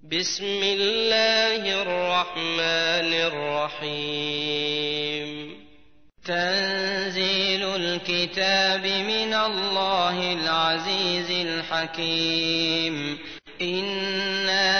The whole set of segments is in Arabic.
بسم الله الرحمن الرحيم. تنزيل الكتاب من الله العزيز الحكيم. إنا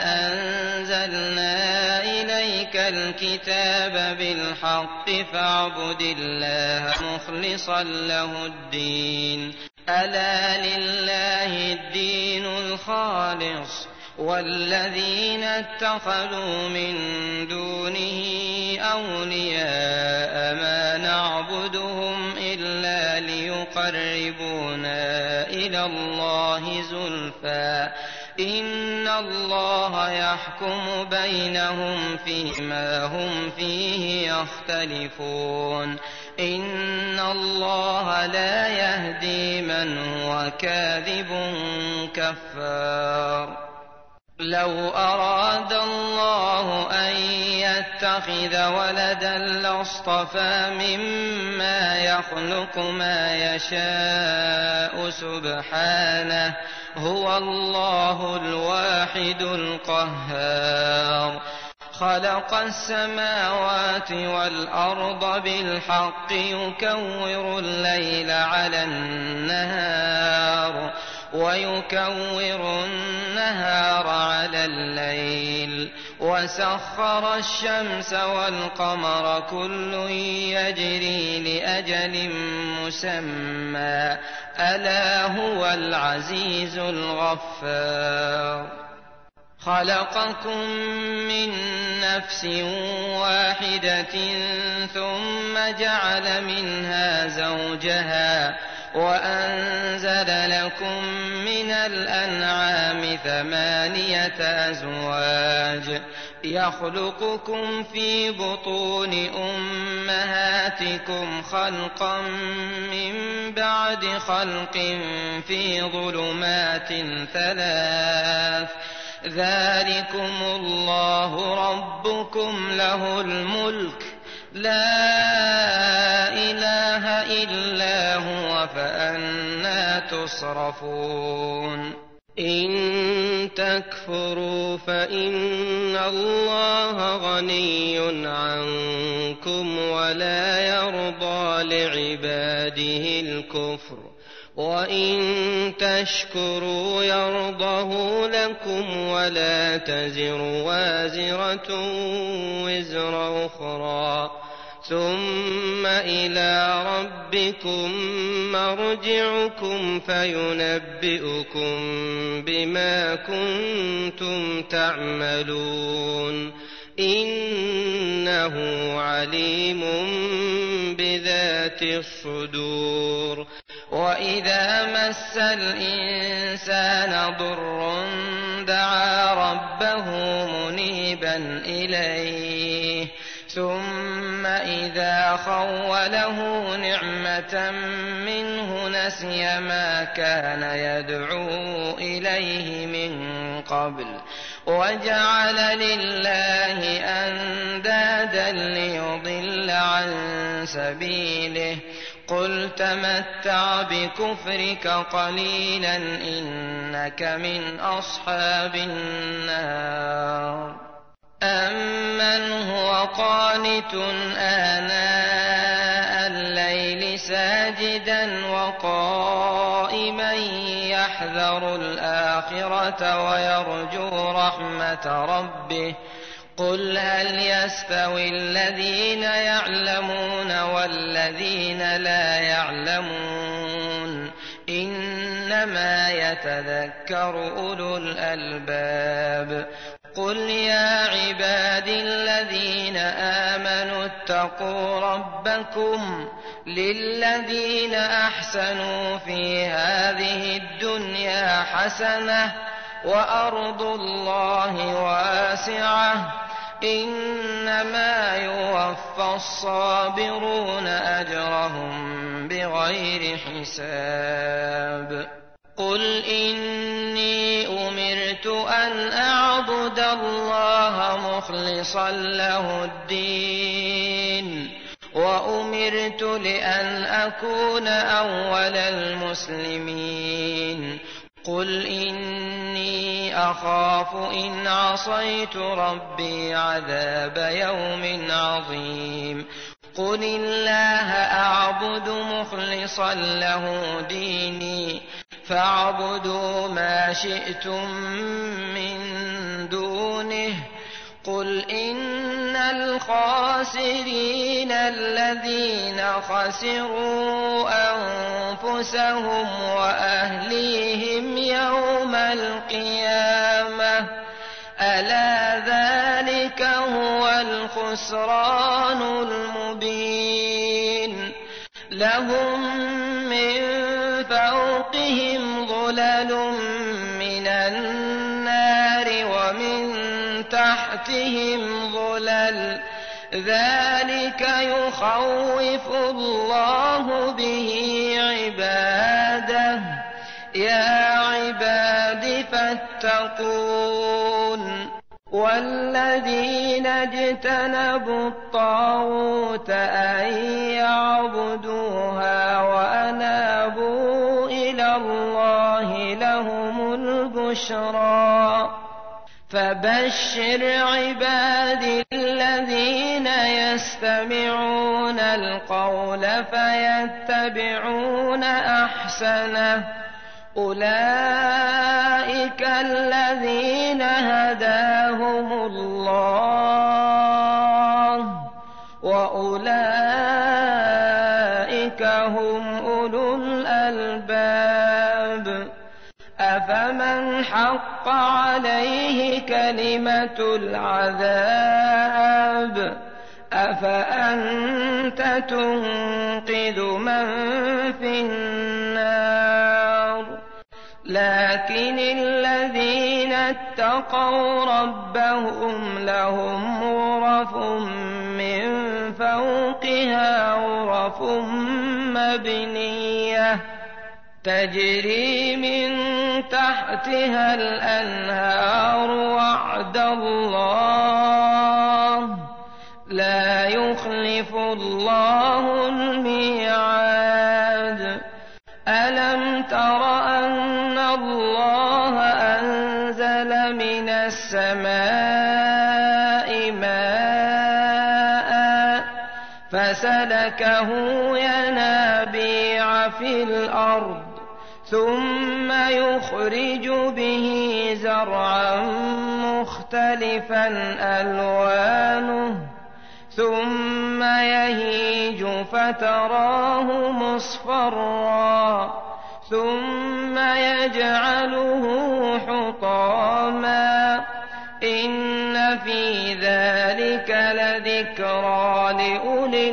أنزلنا إليك الكتاب بالحق فاعبد الله مخلصا له الدين. ألا لله الدين الخالص والذين اتخذوا من دونه أولياء ما نعبدهم إلا ليقربونا إلى الله زلفى إن الله يحكم بينهم فيما هم فيه يختلفون. إن الله لا يهدي من هو كاذب كفار. لو أراد الله أن يتخذ ولدا لاصطفى مما يخلق ما يشاء سبحانه هو الله الواحد القهار. خلق السماوات والأرض بالحق يكور الليل على النهار ويكور النهار على الليل وسخر الشمس والقمر كل يجري لأجل مسمى ألا هو العزيز الغفار. خلقكم من نفس واحدة ثم جعل منها زوجها وأنزل لكم من الأنعام 8 أزواج يخلقكم في بطون أمهاتكم خلقا من بعد خلق في ظلمات 3 ذلكم الله ربكم له الملك لا إله إلا هو فأنى تصرفون. إن تكفروا فإن الله غني عنكم ولا يرضى لعباده الكفر وإن تشكروا يرضه لكم ولا تزر وازرة وزر أخرى ثم إلى ربكم مرجعكم فينبئكم بما كنتم تعملون إنه عليم بذات الصدور. وإذا مس الإنسان ضر دعا ربه منيبا إليه ثم إذا خوله نعمة منه نسي ما كان يدعو إليه من قبل وجعل لله أندادا ليضل عن سبيله قل تمتع بكفرك قليلا إنك من أصحاب النار. أمن هو قانت آناء الليل ساجدا وقائما يحذر الآخرة ويرجو رحمة ربه قل هل يستوي الذين يعلمون والذين لا يعلمون إنما يتذكر أولو الألباب. قل يا عبادي الذين آمنوا اتقوا ربكم للذين أحسنوا في هذه الدنيا حسنة وأرض الله واسعة إنما يوفى الصابرون أجرهم بغير حساب. قل إني أمرت أن أعبد الله مخلصا له الدين وأمرت لأن أكون أول المسلمين. قل إني أخاف إن عصيت ربي عذاب يوم عظيم قل الله أعبد مخلصا له ديني فاعبدوا ما شئتم من دونه قل إن الخاسرين الذين خسروا أنفسهم وأهليهم يوم القيامة ألا ذلك هو الخسران المبين لهم من فوقهم ظلل من النار ومن تحتهم ظلل ذلك يخوف الله به عباده يا عباد فاتقون والذين اجتنبوا الطاغوت أن يعبدوها وأنابوا إلى الله لهم البشرى فبشر عبادي الذين يستمعون القول فيتبعون أحسنه أولئك الذين هداهم الله وأولئك هم أولو الألباب أفمن حق عليه كلمة العذاب أفأنت تنقذ من في النار لكن الذين اتقوا ربهم لهم غرف من فوقها غرف مبنية تجري من تحتها الأنهار وعد الله لا يخلف الله الميعاد ألم تر أن الله أنزل من السماء ماء فسلكه ينابيع في الأرض ثم يخرج به زرعا مختلفا ألوانه ثم يهيج فتراه مصفرا ثم يجعله حطاما إن في ذلك لذكرى لأولي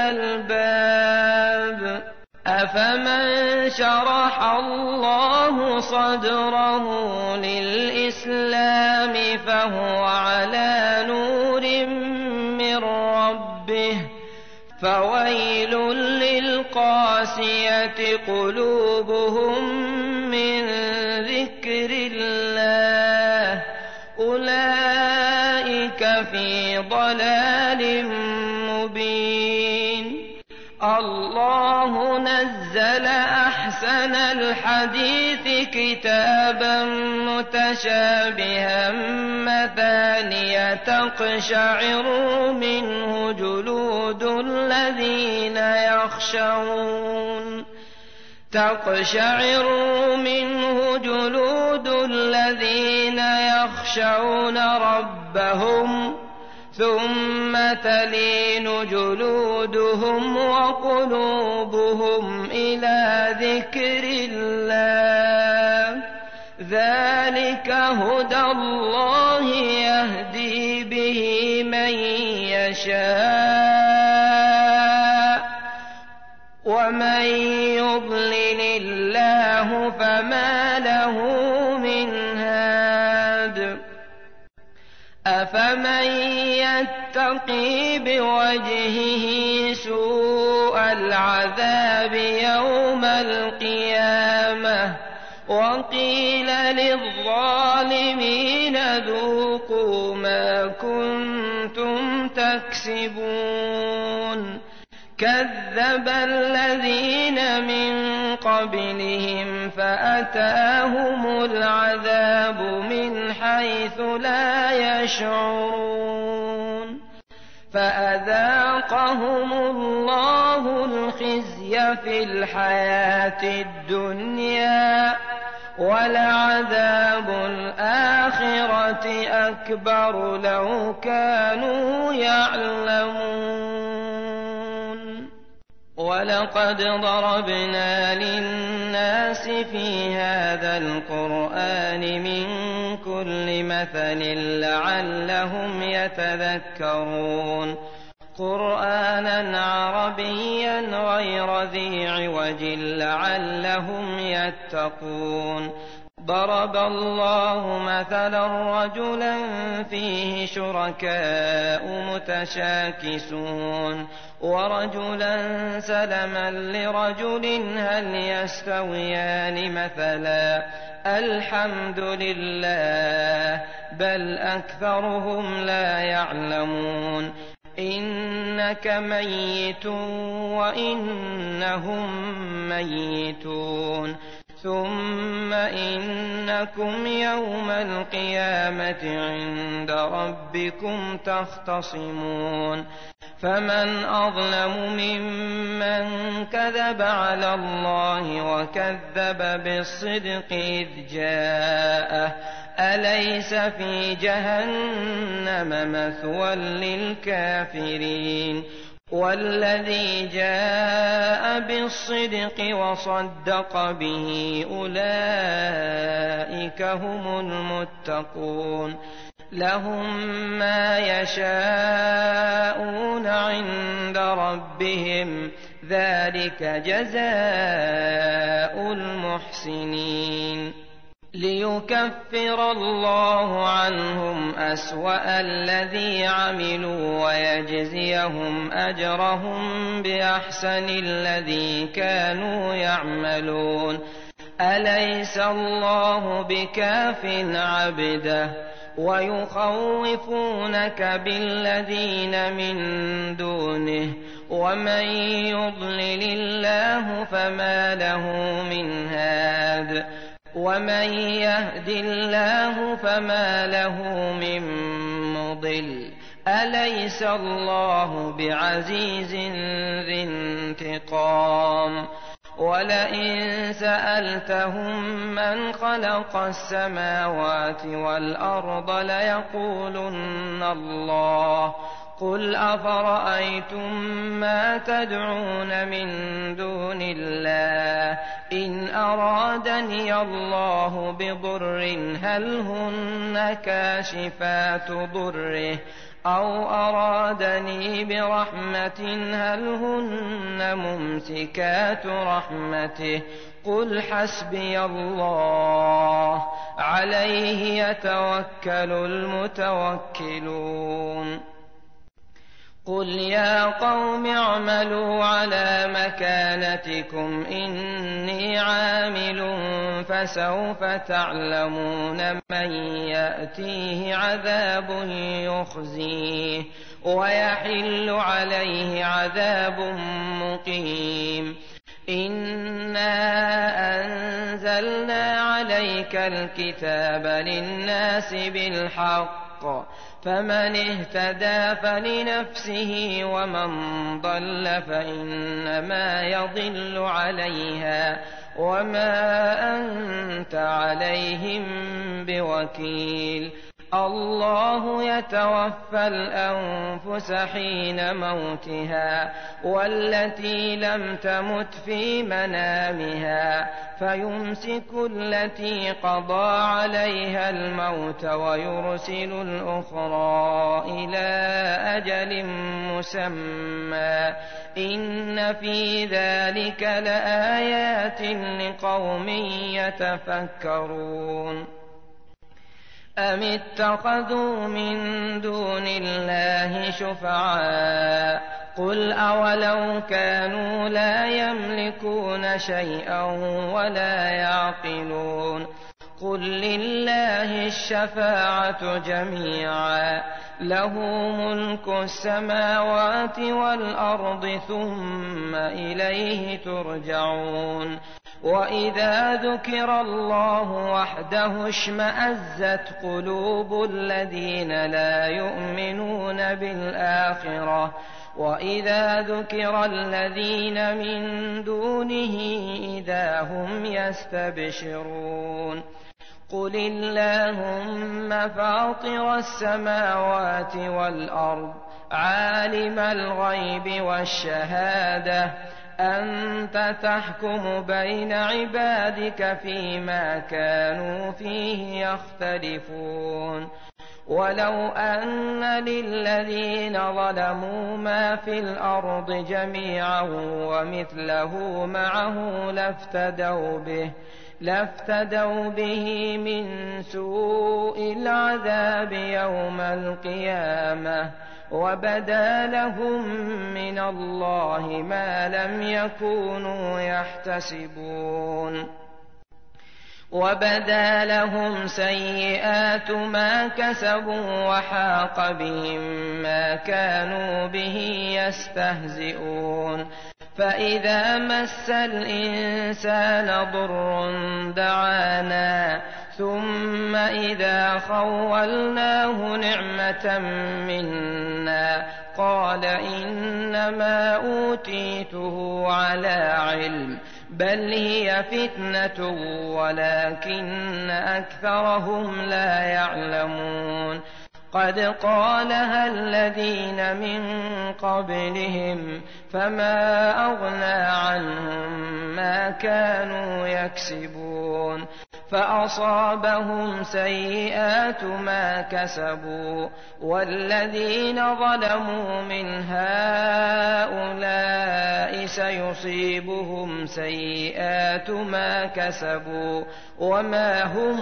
الألباب أفمن شرح الله صدره للإسلام فهو على نور من ربه فويل للقاسية قلوبهم من ذكر الله أولئك في ضلال مبين الله نزل أحسن الحديث كتابا متشابها مثانية تقشعر منه جلود الذين يخشون ربهم ثم تلين جلودهم وقلوبهم إلى ذكر الله ذلك هدى الله يهدي به من يشاء ومن يضلل الله فما له من هاد أفمن يتقي بوجهه سوء العذاب يوم القيامة وقيل للظالمين ذوقوا ما كنتم تكسبون كذب الذين من قبلهم فأتاهم العذاب من حيث لا يشعرون فأذاقهم الله الخزي في الحياة الدنيا ولعذاب الآخرة أكبر لو كانوا يعلمون ولقد ضربنا للناس في هذا القرآن من كل مثل لعلهم يتذكرون قرآنا عربيا غير ذي عوج لعلهم يتقون ضرب الله مثلا رجلا فيه شركاء متشاكسون ورجلا سلما لرجل هل يستويان مثلا الحمد لله بل أكثرهم لا يعلمون إنك ميت وإنهم ميتون ثم إنكم يوم القيامة عند ربكم تختصمون فمن أظلم ممن كذب على الله وكذب بالصدق إذ جاءه أليس في جهنم مثوى للكافرين والذي جاء بالصدق وصدق به أولئك هم المتقون لهم ما يشاءون عند ربهم ذلك جزاء المحسنين ليكفر الله عنهم أسوأ الذي عملوا ويجزيهم أجرهم بأحسن الذي كانوا يعملون أليس الله بكاف عبده ويخوفونك بالذين من دونه ومن يضلل الله فما له من هاد ومن يهد الله فما له من مضل أليس الله بعزيز ذي انتقام ولئن سألتهم من خلق السماوات والأرض ليقولن الله قل أفرأيتم ما تدعون من دون الله إن أرادني الله بضر هل هن كاشفات ضره أو أرادني برحمة هل هن ممسكات رحمته قل حسبي الله عليه يتوكل المتوكلون قل يا قوم اعملوا على مكانتكم إني عامل فسوف تعلمون من يأتيه عذاب يخزيه ويحل عليه عذاب مقيم إنا أنزلنا عليك الكتاب للناس بالحق فمن اهتدى فلنفسه ومن ضل فإنما يضل عليها وما أنت عليهم بوكيل الله يتوفى الأنفس حين موتها والتي لم تمت في منامها فيمسك التي قضى عليها الموت ويرسل الأخرى إلى أجل مسمى إن في ذلك لآيات لقوم يتفكرون أم اتخذوا من دون الله شفعاء قل أولو كانوا لا يملكون شيئا ولا يعقلون قل لله الشفاعة جميعا له ملك السماوات والأرض ثم إليه ترجعون وإذا ذكر الله وحده اشمأزت قلوب الذين لا يؤمنون بالآخرة وإذا ذكر الذين من دونه إذا هم يستبشرون قل اللهم فاطر السماوات والأرض عالم الغيب والشهادة أنت تحكم بين عبادك فيما كانوا فيه يختلفون ولو أن للذين ظلموا ما في الأرض جميعا ومثله معه لافتدوا به من سوء العذاب يوم القيامة وبدا لهم من الله ما لم يكونوا يحتسبون وبدا لهم سيئات ما كسبوا وحاق بهم ما كانوا به يستهزئون فإذا مس الإنسان ضر دعانا ثم إذا خولناه نعمة منا قال إنما أوتيته على علم بل هي فتنة ولكن أكثرهم لا يعلمون قد قالها الذين من قبلهم فما أغنى عنهم ما كانوا يكسبون فأصابهم سيئات ما كسبوا والذين ظلموا من هؤلاء سيصيبهم سيئات ما كسبوا وما هم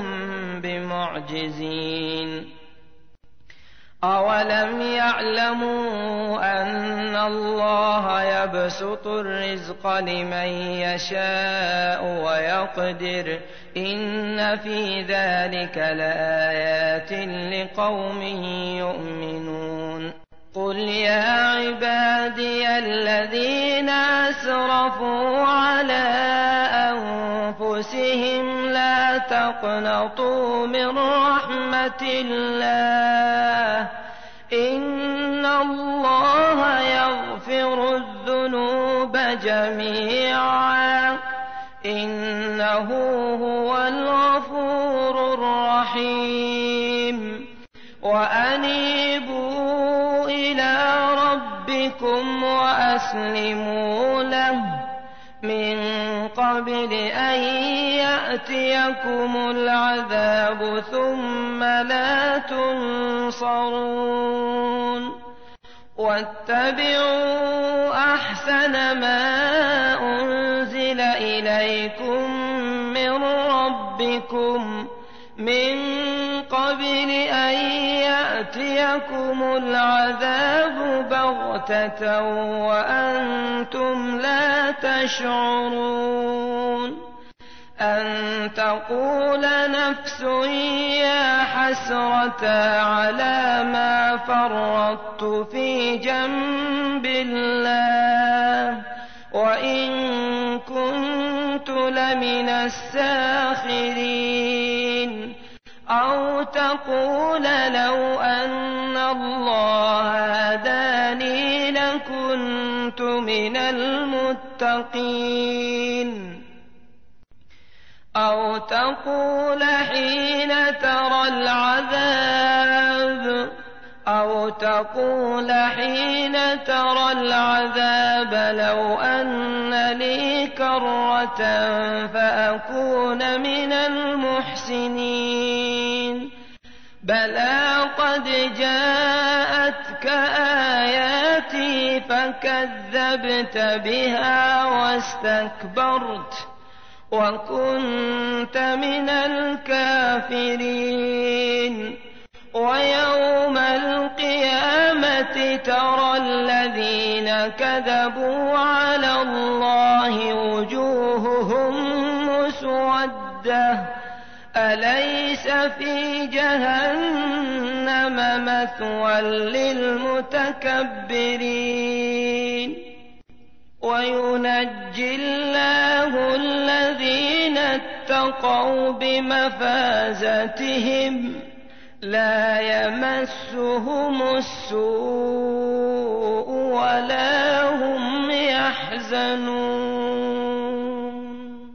بمعجزين أولم يعلموا أن الله يبسط الرزق لمن يشاء ويقدر إن في ذلك لآيات لقوم يؤمنون قل يا عبادي الذين أسرفوا على أنفسهم لا تقنطوا من رحمة الله إن الله يغفر الذنوب جميعا إنه هو الغفور الرحيم وأنيبوا إلى ربكم وأسلموا له من قبل أن يأتيكم العذاب ثم لا تنصرون واتبعوا أحسن ما أنزل إليكم من ربكم من قبل أن يأتيكم العذاب بغتة وأنتم لا تشعرون أن تقول نفس يا حسرة على ما فرطت في جنب الله وإن كنت لمن الساخرين أو تقول لو أن الله هداني لكنت من المتقين أو تقول حين ترى العذاب لو أن لي كرة فأكون من المحسنين بلى قد جاءتك آياتي فكذبت بها واستكبرت وكنت من الكافرين ويوم القيامة ترى الذين كذبوا على الله وجوههم مسودة أليس في جهنم مثوى للمتكبرين وينجي الله الذين اتقوا بمفازتهم لا يمسهم السوء ولا هم يحزنون.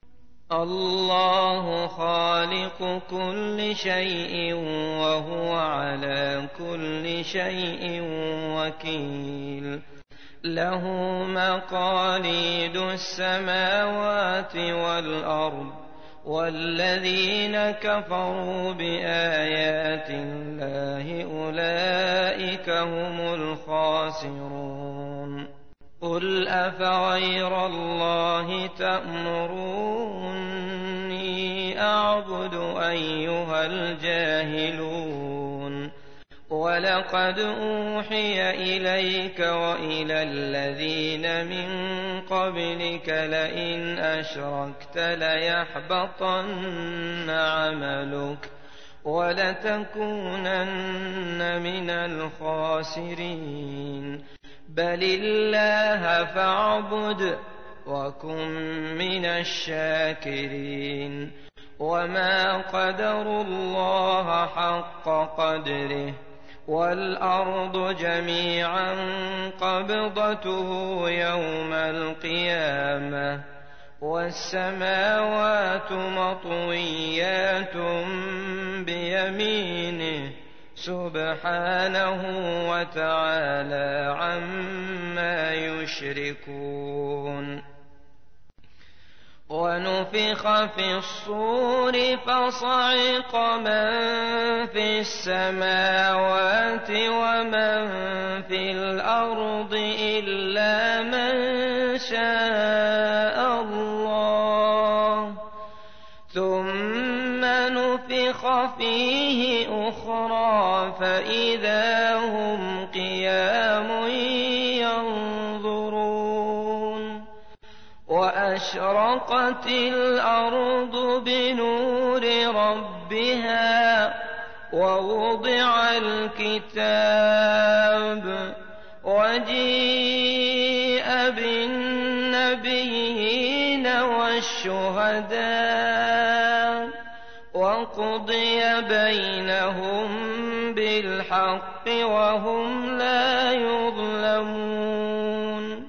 الله خالق كل شيء وهو على كل شيء وكيل. له مقاليد السماوات والأرض والذين كفروا بآيات الله أولئك هم الخاسرون. قل أفغير الله تأمروني أعبد أيها الجاهلون. ولقد أوحي إليك وإلى الذين من قبلك لئن أشركت ليحبطن عملك ولتكونن من الخاسرين. بل الله فاعبد وكن من الشاكرين. وما قدروا الله حق قدره والأرض جميعا قبضته يوم القيامة والسماوات مطويات بيمينه سبحانه وتعالى عما يشركون. ونفخ في الصور فصعق من في السماوات ومن في الأرض إلا من شاء الله ثم نفخ فيه أخرى فإذا هم قيام ينظرون. وأشرقت الأرض بنور ربها ووضع الكتاب وجيء بالنبيين والشهداء وقضي بينهم بالحق وهم لا يظلمون.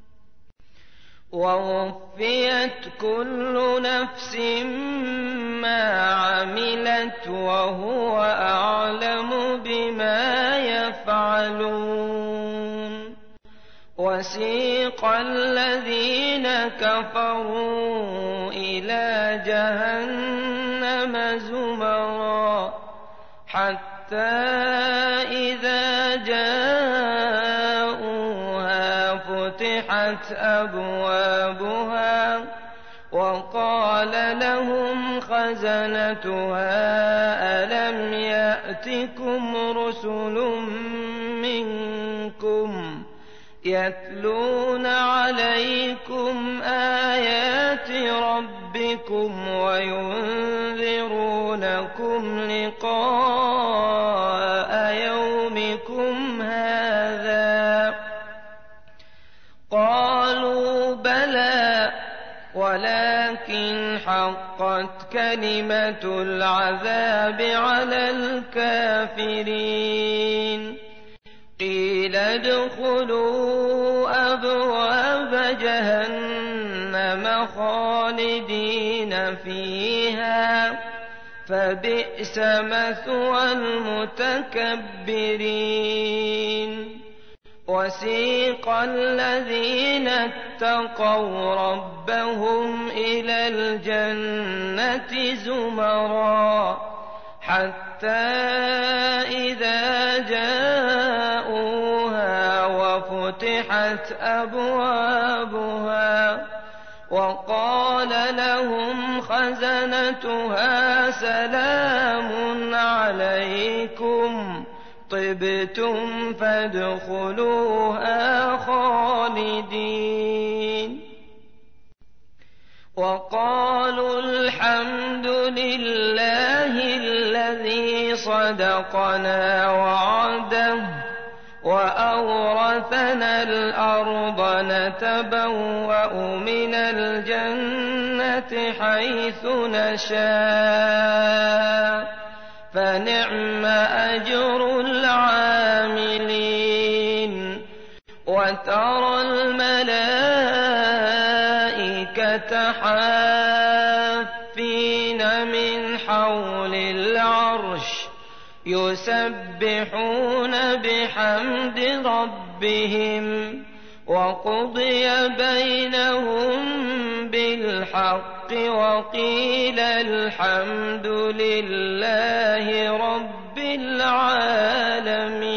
ووفيت كل نفس ما عملت وهو أعلم بما يفعلون. وسيق الذين كفروا إلى جهنم زمرا حتى إذا جاءوها فتحت أبوابها وقال لهم خزنتها ألم يأتكم رسل منكم يتلون عليكم آيات ربكم وينذرونكم لقاء يومكم هذا قالوا بلى ولكن حقت كلمة العذاب على الكافرين. قيل ادخلوا أبواب جهنم خالدين فيها فبئس مثوى المتكبرين. وسيق الذين اتقوا ربهم إلى الجنة زمرا حتى إذا جاءوها وفتحت أبوابها وقال لهم خزنتها سلام عليكم طبتم فادخلوها خالدين. وقالوا الحمد لله الذي صدقنا وعده وأورثنا الأرض نتبوأ من الجنة حيث نشاء فنعم أجر العاملين وترى الملائكة حافين من حول العرش يسبحون بحمد ربهم وقضي بينهم بالحق وقيل الحمد لله رب العالمين.